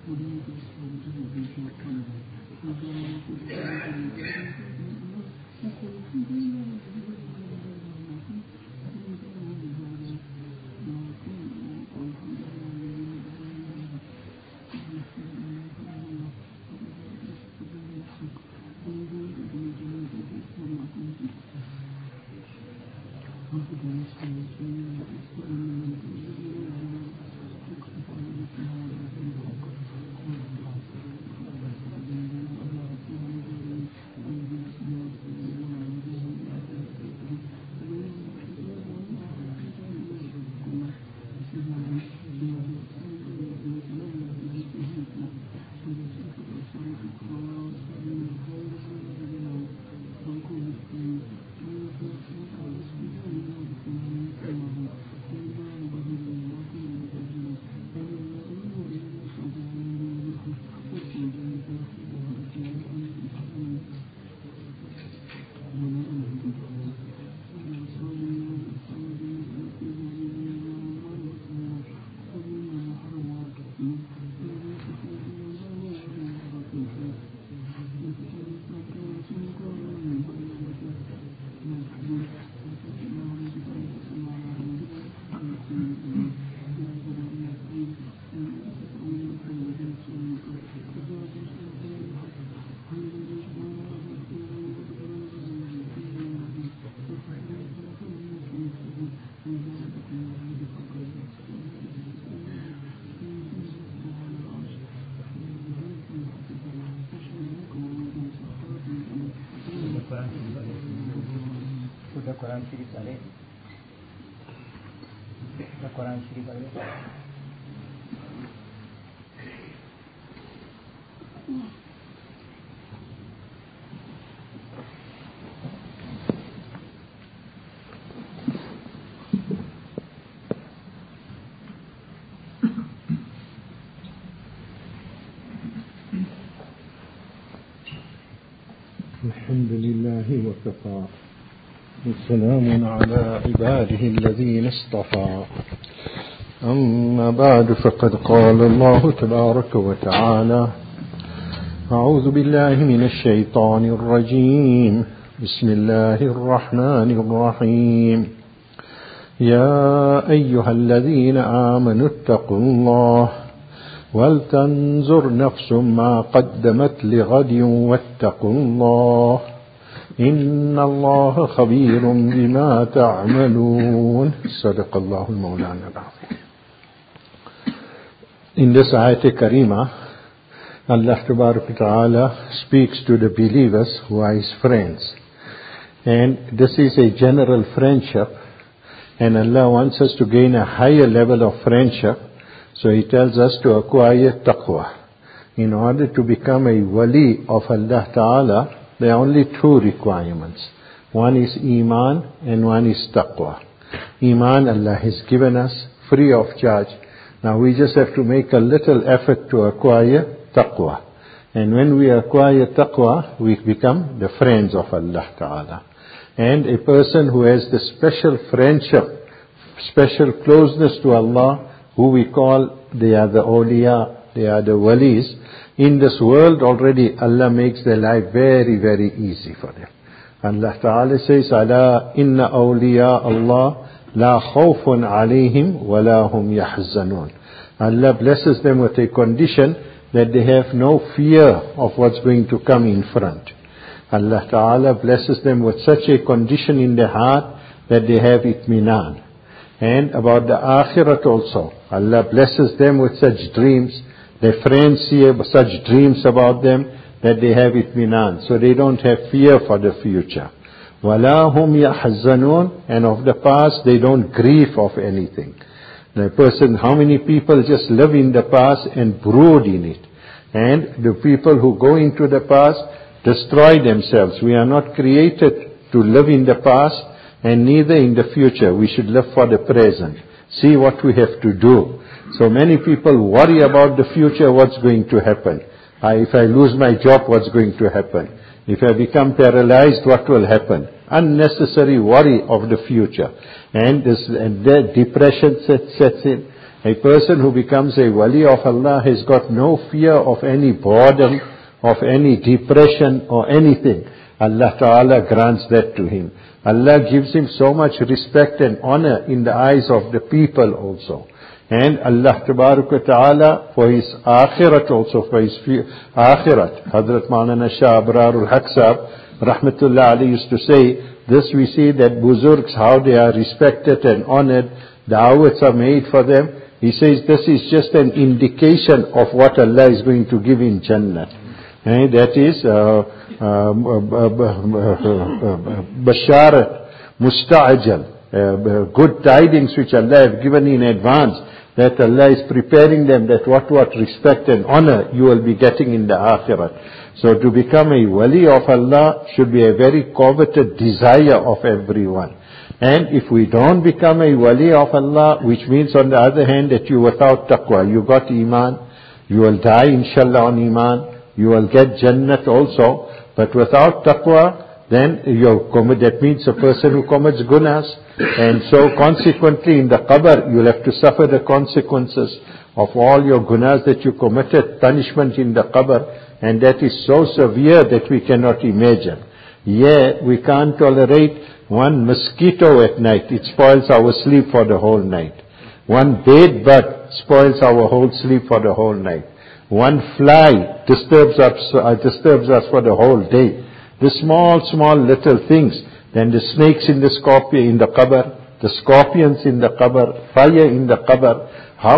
कुरान शरीफ वाले कुरान शरीफ वाले الحمد لله وكفى والسلام على عباده الذين اصطفى أما بعد فقد قال الله تبارك وتعالى أعوذ بالله من الشيطان الرجيم بسم الله الرحمن الرحيم يا أيها الذين آمنوا اتقوا الله ولتنظر نفس ما قدمت لغد واتقوا الله إن الله خبير بما تعملون صدق الله المولانا العظيم. In this ayat karima, Allah Ta'ala speaks to the believers who are His friends. And this is a general friendship, and Allah wants us to gain a higher level of friendship. So He tells us to acquire taqwa. In order to become a wali of Allah Ta'ala, there are only two requirements. One is Iman and one is Taqwa. Iman Allah has given us free of charge. Now we just have to make a little effort to acquire Taqwa. And when we acquire Taqwa, we become the friends of Allah Ta'ala. And a person who has the special friendship, special closeness to Allah, who we call, they are the awliya, they are the walis. In this world already, Allah makes their life very, very easy for them. Allah Ta'ala says, Ala inna awliya Allah la khawfun alayhim wa la hum yahzanun. Allah blesses them with a condition that they have no fear of what's going to come in front. Allah Ta'ala blesses them with such a condition in their heart that they have itminan. And about the akhirat also, Allah blesses them with such dreams. Their friends see such dreams about them that they have itminan. So they don't have fear for the future. وَلَا هُمْ يَحْزَنُونَ. And of the past, they don't grieve of anything. The person, how many people just live in the past and brood in it. And the people who go into the past destroy themselves. We are not created to live in the past and neither in the future. We should live for the present. See what we have to do. So many people worry about the future, what's going to happen. If I lose my job, what's going to happen? If I become paralyzed, what will happen? Unnecessary worry of the future. And depression sets in. A person who becomes a wali of Allah has got no fear of any boredom, of any depression or anything. Allah Ta'ala grants that to him. Allah gives him so much respect and honor in the eyes of the people also. And Allah Ta'ala for his akhirat also, for his akhirat. Hazrat Maulana Shah Abrarul Haq Sahab, Rahmatullah Ali, used to say, this we see that Buzurgs, how they are respected and honored, da'wats are made for them. He says this is just an indication of what Allah is going to give in Jannah. And that is Basharat, Musta'ajal, good tidings which Allah has given in advance, that Allah is preparing them, that what respect and honor you will be getting in the Akhirat. So to become a wali of Allah should be a very coveted desire of everyone. And if we don't become a wali of Allah, which means on the other hand that you without taqwa, you got iman, you will die inshallah on iman, you will get jannat also, but without taqwa, then that means a person who commits gunas, and so consequently in the qabr you'll have to suffer the consequences of all your gunas that you committed, punishment in the qabr, and that is so severe that we cannot imagine. Yeah, we can't tolerate one mosquito at night. It spoils our sleep for the whole night. One bed bug spoils our whole sleep for the whole night. One fly disturbs us for the whole day. The small little things. Then the snakes in the scorpion in the qabr, the scorpions in the qabr, fire in the qabr.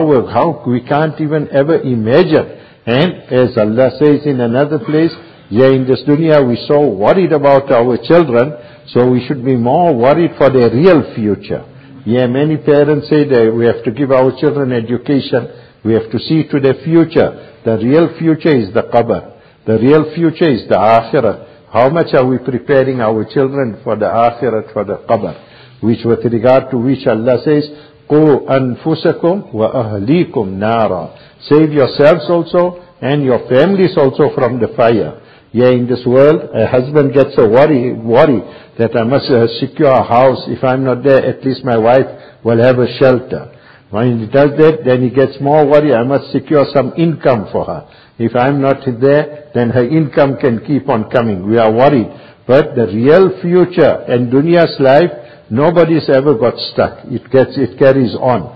How we can't even ever imagine. And as Allah says in another place, yeah, in this dunya we're so worried about our children, so we should be more worried for their real future. Yeah, many parents say that we have to give our children education, we have to see to their future. The real future is the qabr. The real future is the akhirat. How much are we preparing our children for the akhirat, for the qabr? Which with regard to which Allah says, قُوا أَنفُسَكُمْ وَأَهْلِيكُمْ نَارًا. Save yourselves also and your families also from the fire. Yeah, in this world, a husband gets a worry that I must secure a house. If I'm not there, at least my wife will have a shelter. When he does that, then he gets more worry. I must secure some income for her. If I'm not there, then her income can keep on coming. We are worried. But the real future and dunya's life, nobody's ever got stuck. It carries on.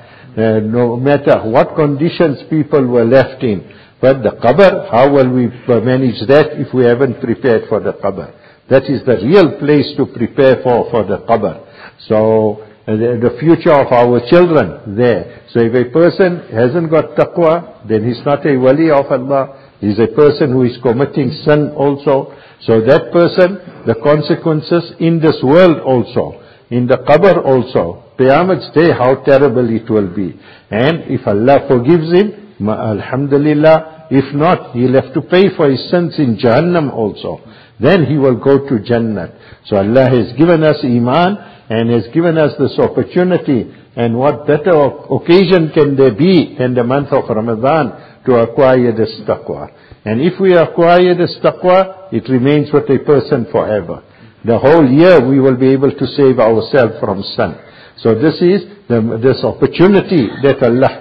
No matter what conditions people were left in. But the qabr, how will we manage that if we haven't prepared for the qabr? That is the real place to prepare for the qabr. So, the future of our children there. So if a person hasn't got taqwa, then he's not a wali of Allah. He's a person who is committing sin also. So that person, the consequences in this world also, in the qabr also, Qiyamah's day, how terrible it will be. And if Allah forgives him, alhamdulillah. If not, he'll have to pay for his sins in Jahannam also. Then he will go to Jannah. So Allah has given us iman and has given us this opportunity. And what better occasion can there be in the month of Ramadan to acquire this taqwa? And if we acquire this taqwa, it remains with a person forever. The whole year we will be able to save ourselves from sin. So this is this opportunity that Allah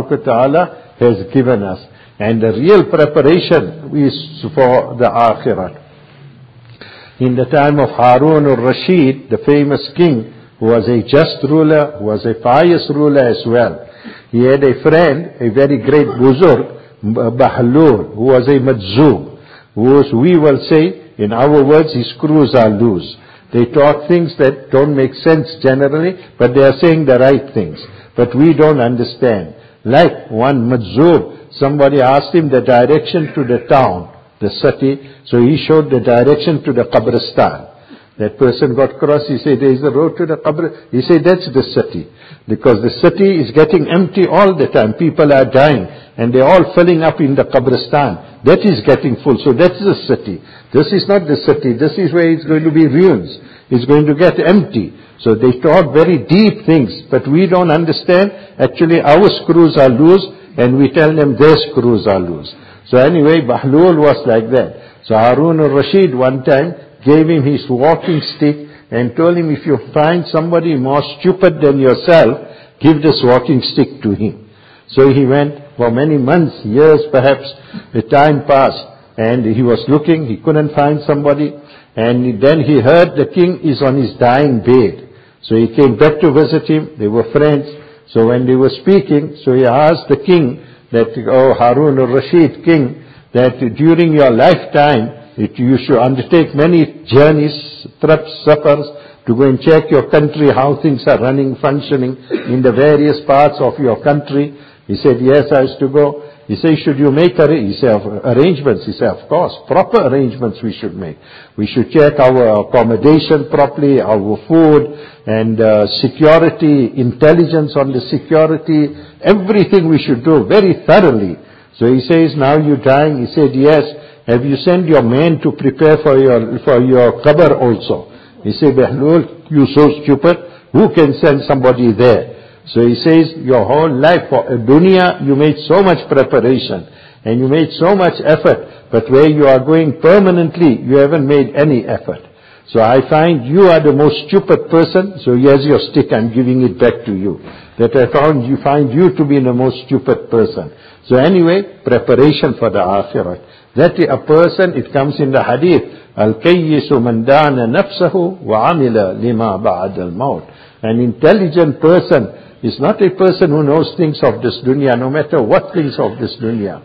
Ta'ala has given us. And the real preparation is for the Akhirat. In the time of Harun al-Rashid, the famous king, who was a just ruler, who was a pious ruler as well. He had a friend, a very great Buzurg, Bahlul, who was a Majzoom, who we will say, in our words, his screws are loose. They talk things that don't make sense generally, but they are saying the right things. But we don't understand. Like one Majzoom, somebody asked him the direction to the town, the city, so he showed the direction to the Qabristan. That person got cross, he said, there is a road to the Qabr. He said, that's the city. Because the city is getting empty all the time. People are dying, and they're all filling up in the Qabristan. That is getting full, so that's the city. This is not the city, this is where it's going to be ruins. It's going to get empty. So they talk very deep things, but we don't understand. Actually, our screws are loose, and we tell them their screws are loose. So anyway, Bahlul was like that. So Harun al-Rashid one time gave him his walking stick and told him, if you find somebody more stupid than yourself, give this walking stick to him. So he went for many months, years perhaps, the time passed, and he was looking, he couldn't find somebody, and then he heard the king is on his dying bed. So he came back to visit him, they were friends. So when they were speaking, so he asked the king that, oh Harun al-Rashid, king, that during your lifetime, you should undertake many journeys, trips, safars, to go and check your country, how things are running, functioning in the various parts of your country. He said, yes, I used to go. He said, should you make arrangements? He said, of course, proper arrangements we should make. We should check our accommodation properly, our food, and security, intelligence on the security, everything we should do very thoroughly. So he says, now you're dying. He said, yes. Have you sent your men to prepare for your qabr also? He said, Behlul, you so stupid. Who can send somebody there? So he says, your whole life for dunya, you made so much preparation and you made so much effort, but where you are going permanently, you haven't made any effort. So I find you are the most stupid person, so here's your stick, I'm giving it back to you. That I find you to be the most stupid person. So anyway, preparation for the akhirah. That a person, it comes in the hadith, Al-Kayyisu man dana nafsahu wa amila lima ba'ad al-maut. An intelligent person is not a person who knows things of this dunya, no matter what things of this dunya.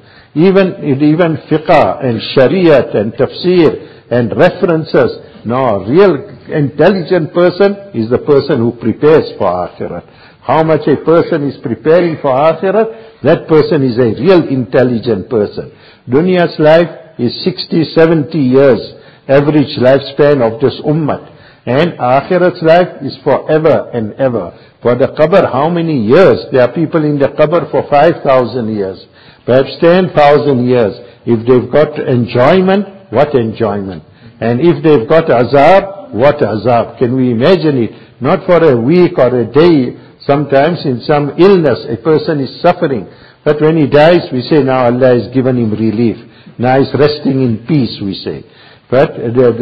Even fiqh and shariat and tafsir and references. No, real intelligent person is the person who prepares for akhirat. How much a person is preparing for akhirat, that person is a real intelligent person. Dunya's life is 60, 70 years, average lifespan of this ummah. And akhirat's life is forever and ever. For the qabr, how many years? There are people in the qabr for 5,000 years, perhaps 10,000 years. If they've got enjoyment, what enjoyment? And if they've got azab, what azab? Can we imagine it? Not for a week or a day. Sometimes in some illness, a person is suffering. But when he dies, we say, now Allah has given him relief. Now he's resting in peace, we say. But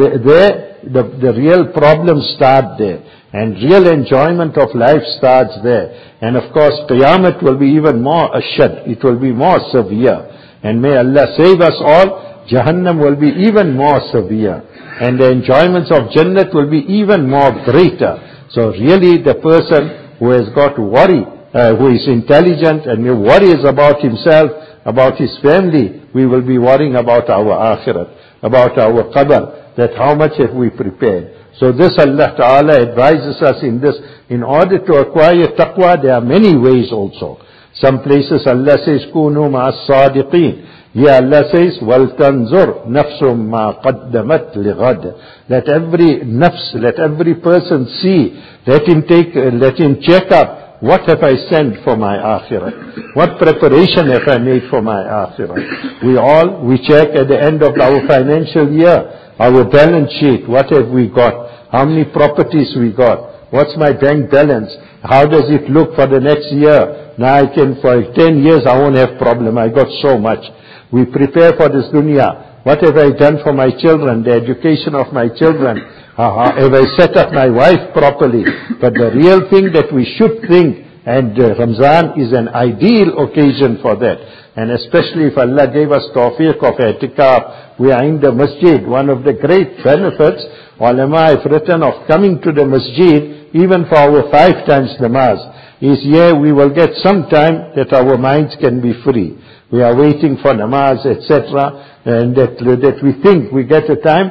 the real problems start there. And real enjoyment of life starts there. And of course, Qiyamah will be even more ashad. It will be more severe. And may Allah save us all. Jahannam will be even more severe. And the enjoyments of Jannat will be even more greater. So really the person who has got worry, who is intelligent and who worries about himself, about his family, we will be worrying about our akhirat, about our qabr, that how much have we prepared. So this Allah Ta'ala advises us in this. In order to acquire taqwa, there are many ways also. Some places Allah says, Kunu ma'as sadiqeen. Here Allah says, وَلْتَنْظُرْ نَفْسٌ مَا قَدَّمَتْ لِغَدْ. Let every nafs, let every person see, let him check up, what have I sent for my akhirat? What preparation have I made for my akhirat? We check at the end of our financial year, our balance sheet, what have we got? How many properties we got? What's my bank balance? How does it look for the next year? Now for 10 years I won't have problem, I got so much. We prepare for this dunya. What have I done for my children, the education of my children? Have I set up my wife properly? But the real thing that we should think, and Ramzan is an ideal occasion for that. And especially if Allah gave us tawfiq of i'tikaf, we are in the masjid. One of the great benefits, ulama have written, of coming to the masjid, even for our 5 times namaz, is here we will get some time that our minds can be free. We are waiting for namaz, etc., and that we think we get a time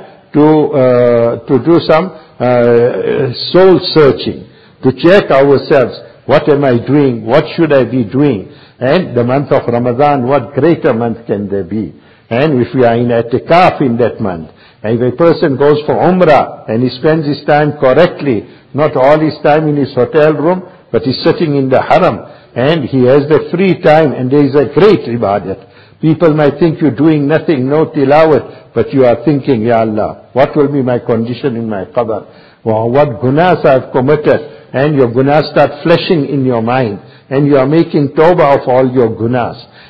to do some soul searching, to check ourselves. What am I doing? What should I be doing? And the month of Ramadan, what greater month can there be? And if we are in i'tikaf in that month, and if a person goes for umrah and he spends his time correctly, not all his time in his hotel room, but he's sitting in the haram, and he has the free time, and there is a great ibadat. People might think you're doing nothing, no tilawat, but you are thinking, Ya Allah, what will be my condition in my qabr? Or what gunas I've committed, and your gunas start flashing in your mind, and you are making tawbah of all your gunas.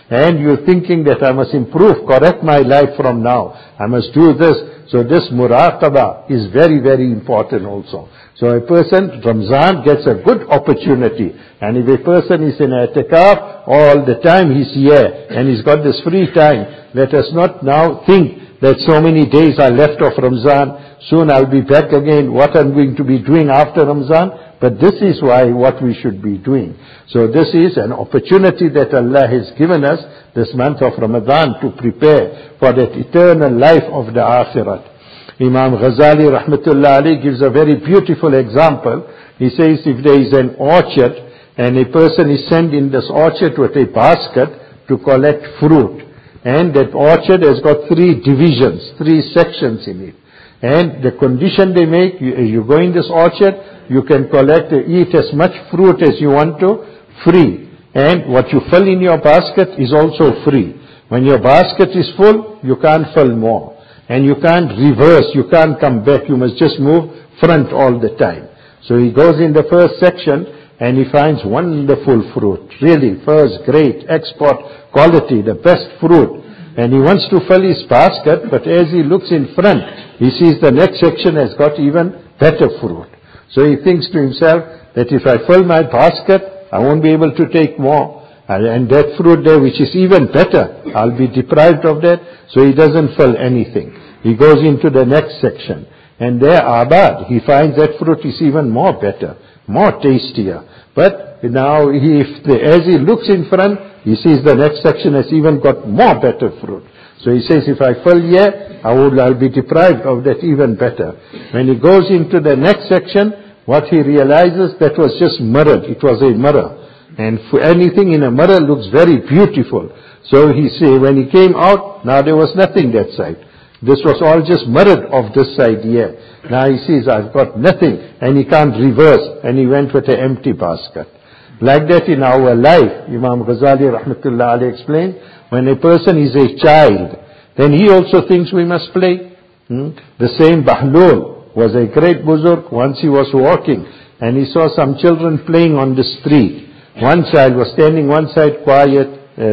and you're thinking that I must improve, correct my life from now, I must do this. So this muraqabah is very, very important also. So a person, Ramzan gets a good opportunity. And if a person is in i'tikaf, all the time he's here, and he's got this free time, let us not now think that so many days are left of Ramzan, soon I'll be back again, what I'm going to be doing after Ramzan. But this is what we should be doing. So this is an opportunity that Allah has given us, this month of Ramadan, to prepare for that eternal life of the Akhirat. Imam Ghazali rahmatullah alayhi gives a very beautiful example. He says if there is an orchard and a person is sent in this orchard with a basket to collect fruit, and that orchard has got 3 divisions, 3 sections in it. And the condition they make, you go in this orchard, you can collect, eat as much fruit as you want to, free. And what you fill in your basket is also free. When your basket is full, you can't fill more. And you can't reverse, you can't come back, you must just move front all the time. So he goes in the first section and he finds wonderful fruit. Really, first grade, export quality, the best fruit. And he wants to fill his basket, but as he looks in front, he sees the next section has got even better fruit. So he thinks to himself that if I fill my basket, I won't be able to take more. And that fruit there, which is even better, I'll be deprived of that. So he doesn't fill anything. He goes into the next section. And there, abad, he finds that fruit is even more better, more tastier. But now, as he looks in front, he sees the next section has even got more better fruit. So he says, if I fill here, I'll be deprived of that even better. When he goes into the next section, what he realizes, that was just mirror. It was a mirror. And anything in a mirror looks very beautiful. So when he came out, now there was nothing that side. This was all just mirrored of this side here. Now he sees, I've got nothing, and he can't reverse, and he went with an empty basket. Like that in our life, Imam Ghazali rahmatullah alayhi explained, when a person is a child, then he also thinks we must play. The same Bahlul was a great buzurg. Once he was walking, and he saw some children playing on the street. One child was standing one side quiet,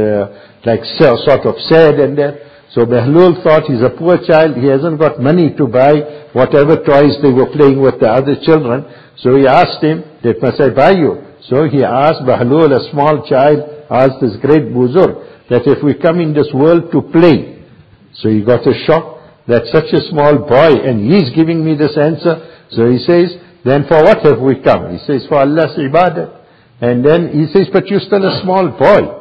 like sort of sad and that. So Bahlul thought he's a poor child, he hasn't got money to buy whatever toys they were playing with the other children. So he asked him, that must I buy you? So he asked Bahlul, a small child, asked this great buzurg, that if we come in this world to play. So he got a shock that such a small boy, and he's giving me this answer. So he says, then for what have we come? He says, for Allah's ibadah. And then he says, but you're still a small boy.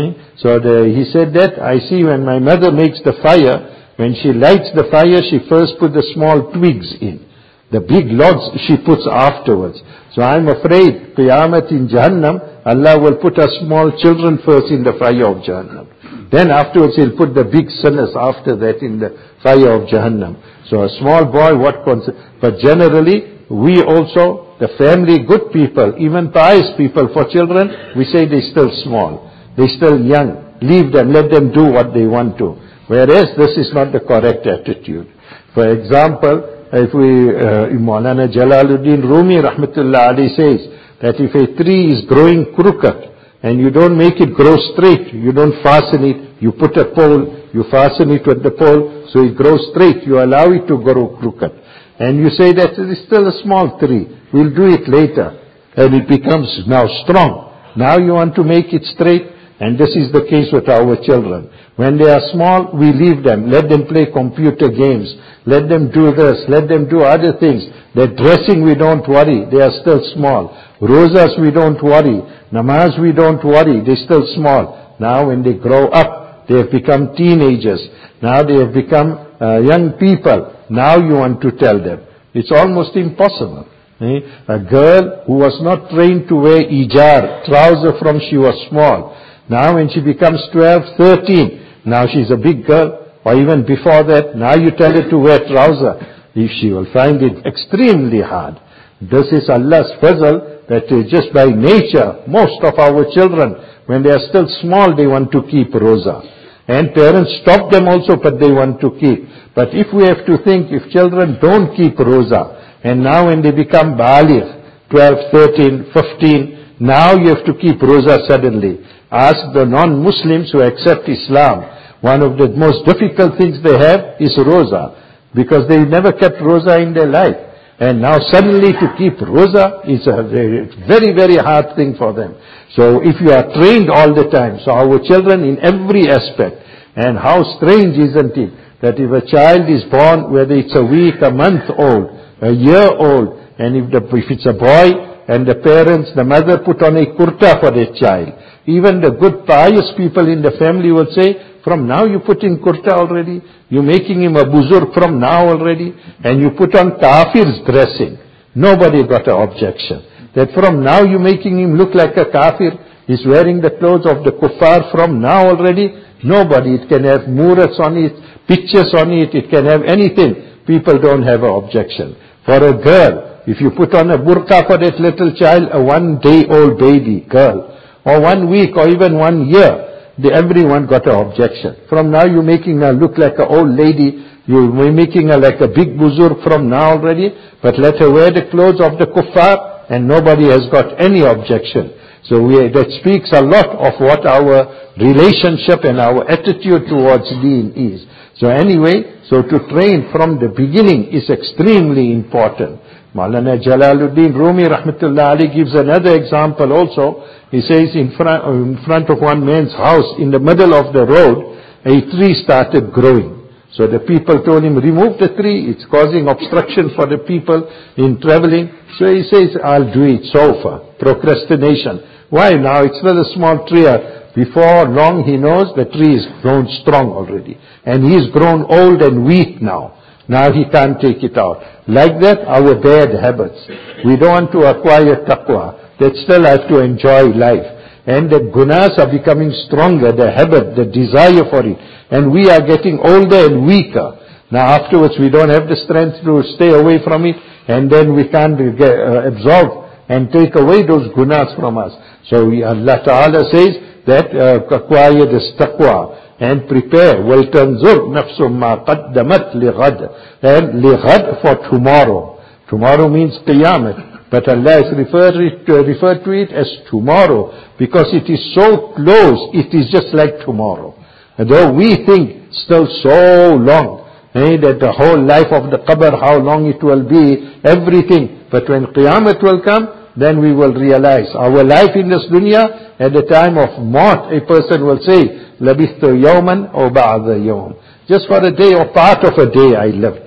So he said that, I see when my mother makes the fire, when she lights the fire, she first put the small twigs in. The big logs she puts afterwards. So I'm afraid, Qiyamat in Jahannam, Allah will put us small children first in the fire of Jahannam. Then afterwards He'll put the big sinners after that in the fire of Jahannam. So a small boy, but generally, we also, the family, good people, even pious people, for children, we say they're still small. They're still young. Leave them, let them do what they want to. Whereas this is not the correct attitude. For example, if Maulana Jalaluddin Rumi rahmatullah alayhi says that if a tree is growing crooked and you don't make it grow straight, you don't fasten it, you put a pole, you fasten it with the pole so it grows straight, you allow it to grow crooked. And you say that it is still a small tree, we'll do it later, and it becomes now strong. Now you want to make it straight, and this is the case with our children. When they are small, we leave them. Let them play computer games. Let them do this. Let them do other things. Their dressing, we don't worry. They are still small. Rosas, we don't worry. Namaz, we don't worry. They're still small. Now when they grow up, they have become teenagers. Now they have become young people. Now you want to tell them. It's almost impossible. A girl who was not trained to wear ijar, trouser from she was small. Now when she becomes 12, 13, now she's a big girl, or even before that, now you tell her to wear trouser. She will find it extremely hard. This is Allah's fazl, that just by nature, most of our children, when they are still small, they want to keep roza. And parents stop them also, but they want to keep. But if we have to think, if children don't keep roza, and now when they become baligh, 12, 13, 15, Now you have to keep Roza suddenly. Ask the non-Muslims who accept Islam. One of the most difficult things they have is Roza, because they never kept Roza in their life. And now suddenly to keep Roza is a very, very hard thing for them. So if you are trained all the time, so our children in every aspect, and how strange isn't it, that if a child is born, whether it's a week, a month old, a year old, and if it's a boy, and the parents, the mother put on a kurta for the child, even the good pious people in the family will say, from now you put in kurta already, you're making him a buzurg from now already, and you put on kafir's dressing. Nobody got an objection. That from now you're making him look like a kafir, he's wearing the clothes of the kuffar from now already. Nobody, it can have murats on it, pictures on it, it can have anything. People don't have an objection. For a girl, if you put on a burqa for that little child, a 1-day-old baby girl, or 1 week or even 1 year, everyone got an objection. From now you're making her look like an old lady, you're making her like a big buzurg from now already, but let her wear the clothes of the kuffar, and nobody has got any objection. So that speaks a lot of what our relationship and our attitude towards deen is. So anyway, so to train from the beginning is extremely important. Maulana Jalaluddin Rumi rahmatullah alayhi gives another example also. He says in front of one man's house, in the middle of the road, a tree started growing. So the people told him, remove the tree, it's causing obstruction for the people in traveling. So he says, I'll do it. Sofa, procrastination. Why now? It's not a small tree. Before long he knows the tree is grown strong already. And he's grown old and weak now. Now he can't take it out. Like that, our bad habits. We don't want to acquire taqwa. That still have to enjoy life. And the gunas are becoming stronger, the habit, the desire for it. And we are getting older and weaker. Now afterwards we don't have the strength to stay away from it. And then we can't absorb and take away those gunas from us. So Allah Ta'ala says that acquire this taqwa and prepare. وَلْتَنْظُرْ نَفْسٌ مَا قَدَّمَتْ لِغَدْ. And lighad for tomorrow. Tomorrow means qiyamah. But Allah has referred to it as tomorrow, because it is so close, it is just like tomorrow. And though we think still so long, that the whole life of the qabr, how long it will be, everything. But when qiyamah will come, then we will realize our life in this dunya, at the time of maut, a person will say, لَبِثْتُ يَوْمًا أَوْ بَعْضَ يَوْمٍ. Just for a day or part of a day I lived.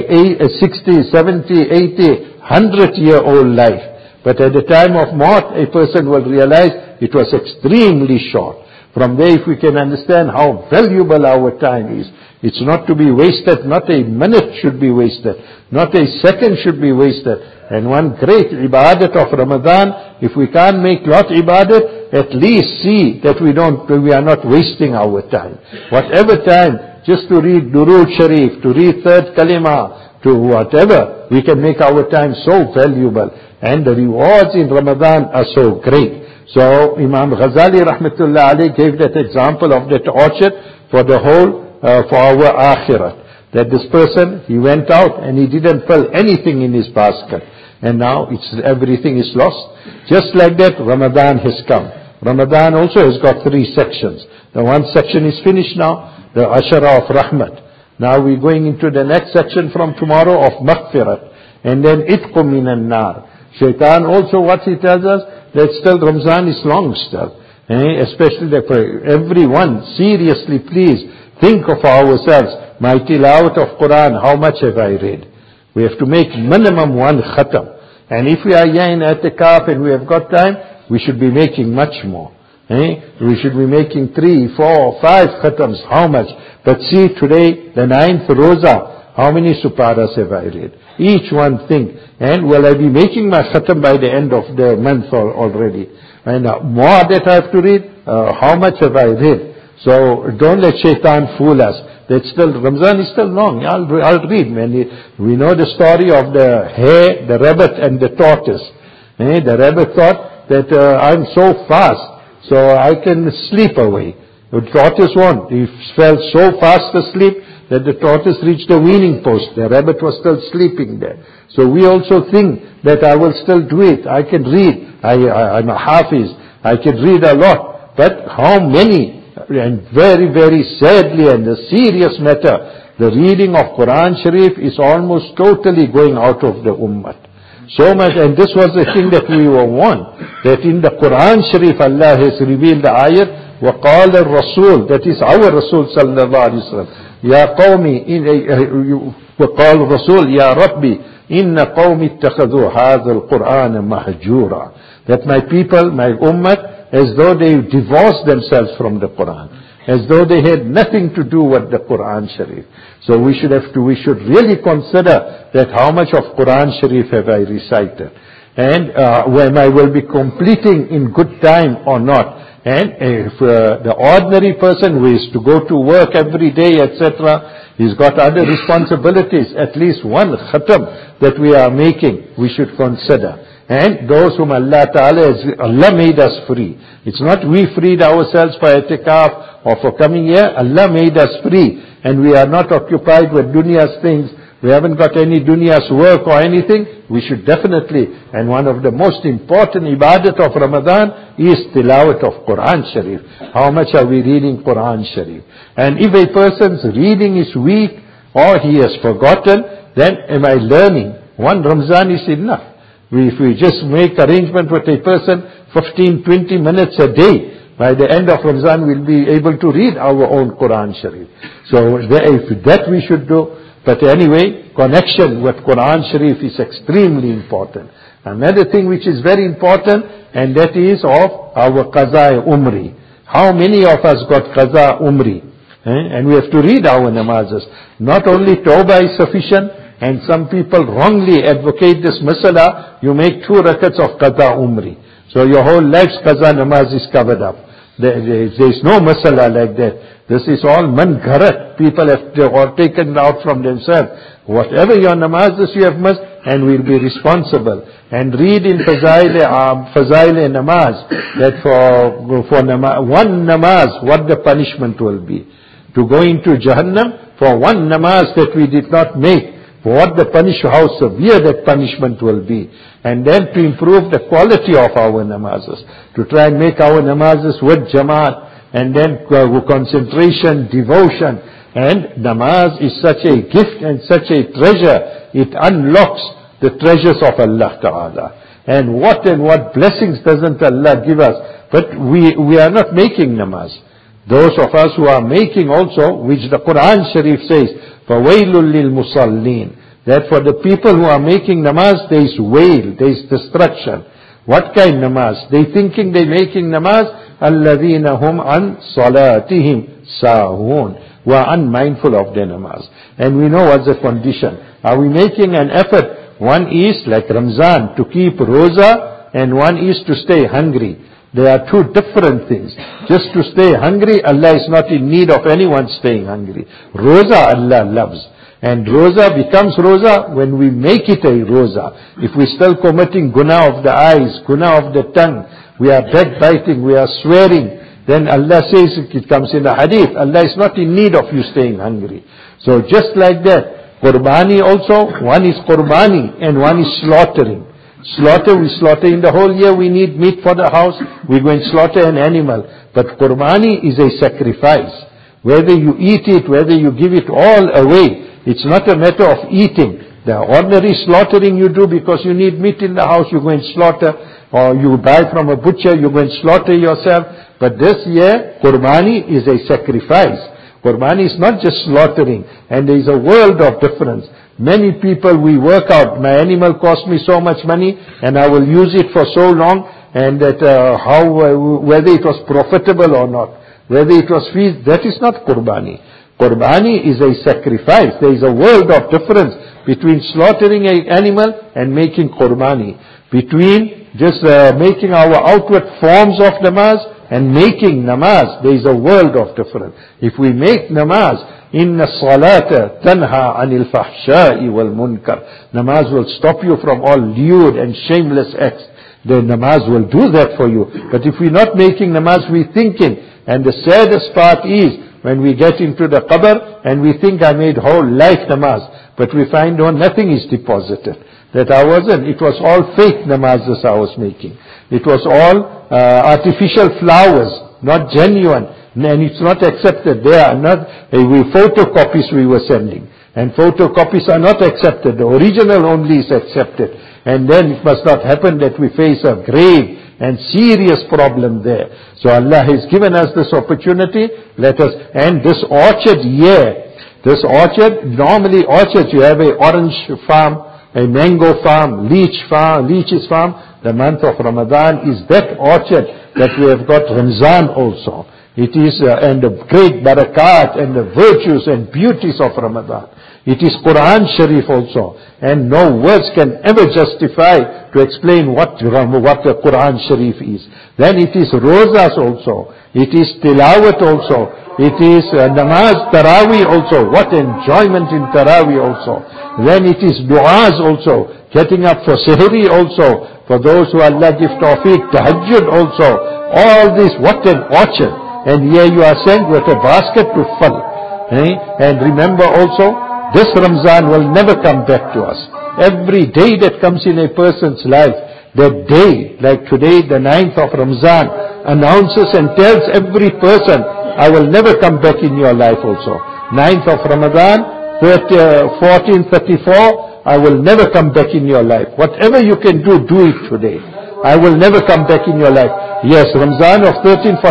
A 60, 70, 80, 100-year-old life. But at the time of maut, a person will realize it was extremely short. From there, if we can understand how valuable our time is, it's not to be wasted, not a minute should be wasted, not a second should be wasted. And one great ibadat of Ramadan, if we can't make lot ibadat, at least see that we are not wasting our time. Whatever time, just to read Durood Sharif, to read third kalima, to whatever, we can make our time so valuable. And the rewards in Ramadan are so great. So Imam Ghazali rahmatullah alayhi gave that example of that orchard for the whole, for our akhirat. That this person, he went out and he didn't fill anything in his basket. And now everything is lost. Just like that, Ramadan has come. Ramadan also has got 3 sections. The one section is finished now, the Ashara of Rahmat. Now we're going into the next section from tomorrow of Maghfirat. And then Itqum minan nar. Shaitan also, what he tells us, that still Ramzan is long still. Especially everyone, seriously please, think of ourselves. My tilawat of Quran, how much have I read? We have to make minimum 1 khatam. And if we are here in I'tikaf and we have got time, we should be making much more. We should be making 3, 4, 5 khatams. How much? But see today, the 9th Roza, how many suparas have I read? Each one think. And will I be making my khatam by the end of the month already? And more that I have to read, how much have I read? So don't let shaitan fool us. That still, Ramzan is still long. I'll read. We know the story of the hare, the rabbit and the tortoise. The rabbit thought that I'm so fast, so I can sleep away. The tortoise won't. He fell so fast asleep that the tortoise reached the weaning post. The rabbit was still sleeping there. So we also think that I will still do it. I can read. I'm a hafiz. I can read a lot. But how many? And very, very sadly, and a serious matter, the reading of Quran Sharif is almost totally going out of the ummah. So much, and this was the thing that we were warned, that in the Quran Sharif Allah has revealed the ayat, وَقَالَ الرَّسُولُ, that is our Rasul sallallahu alayhi wa sallam, يَا قَوْمِ وَقَالَ الرَّسُولُ يَا رَبِّي إِنَّ قَوْمِ اتَّخَذُوا هَذَا الْقُرْآنَ مَهْجُورًا. That my people, my ummah, as though they divorced themselves from the Quran, as though they had nothing to do with the Quran Sharif. So we should really consider that how much of Quran Sharif have I recited, and when I will be completing in good time or not. And if the ordinary person who is to go to work every day, etc., he's got other responsibilities, at least one khatam that we are making, we should consider. And those whom Allah made us free. It's not we freed ourselves for itikaf or for coming here. Allah made us free. And we are not occupied with dunya's things. We haven't got any dunya's work or anything. We should definitely, and one of the most important ibadat of Ramadan is tilawat of Quran Sharif. How much are we reading Quran Sharif? And if a person's reading is weak or he has forgotten, then am I learning? One Ramzan is enough. If we just make arrangement with a person 15, 20 minutes a day, by the end of Ramzan we'll be able to read our own Quran Sharif. So if that we should do. But anyway, connection with Quran Sharif is extremely important. Another thing which is very important, and that is of our Qaza Umri. How many of us got Qaza Umri? And we have to read our namazes. Not only Tawbah is sufficient, and some people wrongly advocate this masala, you make 2 rakats of Qaza Umri. So your whole life's Qaza namaz is covered up. There is no masala like that. This is all man gharat. People have taken out from themselves. Whatever your namazes you have must, and we'll be responsible. And read in Fazail namaz, that for one namaz, what the punishment will be. To go into Jahannam, for one namaz that we did not make, what the how severe that punishment will be. And then to improve the quality of our namazes, to try and make our namazes with Jamaat, and then concentration, devotion. And namaz is such a gift and such a treasure. It unlocks the treasures of Allah Ta'ala. And what blessings doesn't Allah give us? But we are not making namaz. Those of us who are making also, which the Quran Sharif says, فَوَيْلٌ لِلْمُصَلِّينَ, that for the people who are making namaz, there is wail, there is destruction. What kind namaz? They thinking they making namaz, الَّذِينَ هُمْ عَنْ صَلَاتِهِمْ سَاهُونَ, who are unmindful of their namaz. And we know what's the condition. Are we making an effort? One is like Ramzan, to keep roza, and one is to stay hungry. They are 2 different things. Just to stay hungry, Allah is not in need of anyone staying hungry. Roza Allah loves. And roza becomes roza when we make it a roza. If we're still committing guna of the eyes, guna of the tongue, we are backbiting, we are swearing, then Allah says, it comes in the hadith, Allah is not in need of you staying hungry. So just like that, Qurbani also, one is Qurbani and one is slaughtering. Slaughter, we slaughter in the whole year, we need meat for the house, we go and slaughter an animal. But Qurbani is a sacrifice. Whether you eat it, whether you give it all away, it's not a matter of eating. The ordinary slaughtering you do because you need meat in the house, you go and slaughter, or you buy from a butcher, you go and slaughter yourself. But this year, Qurbani is a sacrifice. Qurbani is not just slaughtering, and there is a world of difference. Many people, we work out, my animal cost me so much money, and I will use it for so long, and that whether it was profitable or not, whether it was feast, that is not Qurbani. Qurbani is a sacrifice. There is a world of difference between slaughtering an animal and making Qurbani. Between just making our outward forms of namaz and making namaz, there is a world of difference. If we make namaz, inna salata tanha anil fahsha'i wal munkar, namaz will stop you from all lewd and shameless acts. The namaz will do that for you. But if we're not making namaz, we're thinking, And the saddest part is when we get into the qabr and we think I made whole life namaz, but we find nothing is deposited. That it was all fake namazes I was making. It was all artificial flowers, not genuine. And it's not accepted. They are not, photocopies we were sending. And photocopies are not accepted. The original only is accepted. And then it must not happen that we face a grave and serious problem there. So Allah has given us this opportunity. And this orchard here, normally orchards, you have a orange farm, a mango farm, leeches farm. The month of Ramadan is that orchard that we have got Ramzan also. It is, and the great barakat and the virtues and beauties of Ramadan. It is Quran Sharif also. And no words can ever justify to explain what the Quran Sharif is. Then it is Rozas also. It is Tilawat also. It is Namaz Taraweeh also. What enjoyment in Taraweeh also. Then it is Du'as also. Getting up for Sehri also. For those who Allah give tawfiq, Tahajjud also. All this, what an orchard. And here you are sent with a basket to fill. And remember also, this Ramzan will never come back to us. Every day that comes in a person's life, that day, like today, the 9th of Ramzan, announces and tells every person, I will never come back in your life also. 9th of Ramadan, 1434, I will never come back in your life. Whatever you can do, do it today. I will never come back in your life. Yes, Ramzan of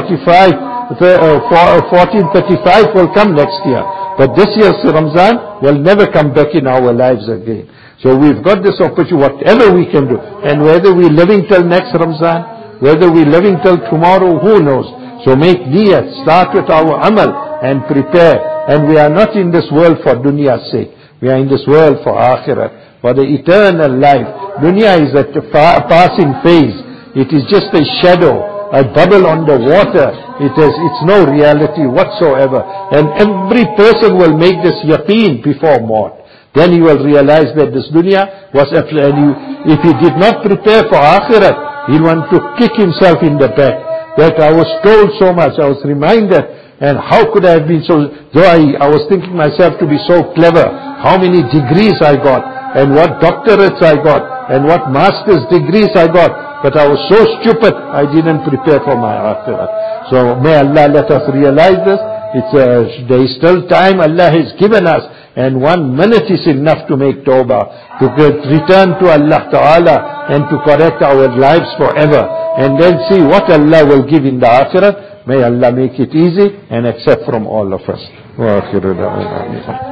1435 will come next year. But this year's Ramzan will never come back in our lives again. So we've got this opportunity, whatever we can do. And whether we're living till next Ramzan, whether we're living till tomorrow, who knows. So make niyat, start with our amal and prepare. And we are not in this world for dunya's sake. We are in this world for akhirat, for the eternal life. Dunya is a passing phase. It is just a shadow, a bubble on the water. It's no reality whatsoever. And every person will make this yaqeen before maut. Then he will realize that this dunya was, if he did not prepare for akhirat, he'll want to kick himself in the back. That I was told so much, I was reminded, and how could I have been so, though I was thinking myself to be so clever, how many degrees I got, and what doctorates I got, and what master's degrees I got. But I was so stupid, I didn't prepare for my akhirat. So may Allah let us realize this. There is still time Allah has given us. And 1 minute is enough to make tawbah. To return to Allah Ta'ala and to correct our lives forever. And then see what Allah will give in the akhirat. May Allah make it easy and accept from all of us. Wa akhiru da'wana.